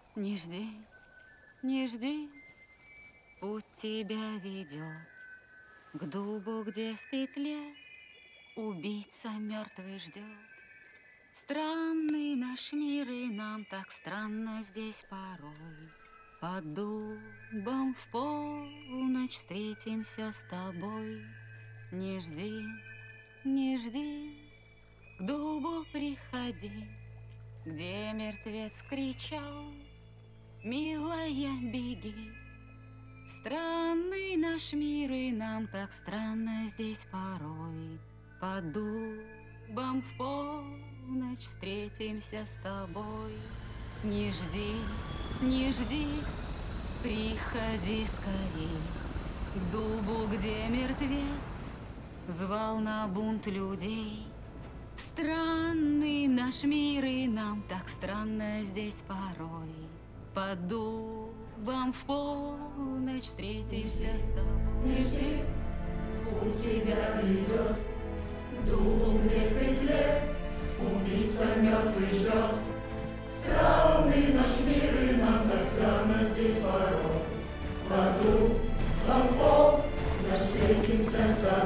Не жди, не жди, путь тебя ведет к дубу, где в петле убийца мертвый ждет. Странный наш мир, и нам так странно здесь порой. Под дубом в полночь встретимся с тобой. Не жди, не жди, к дубу приходи, где мертвец кричал: милая, беги. Странный наш мир, и нам так странно здесь порой. Под дубом в полночь встретимся с тобой. Не жди, не жди, приходи скорей к дубу, где мертвец звал на бунт людей. Странный наш мир, и нам так странно здесь порой. Под дубом в полночь встретишься с тобой. Не жди, путь тебя ведет к дубу, где в петле убийца мертвый ждет. Странный наш мир, и нам так странно здесь порой. Под дубом в полночь встретимся с тобой.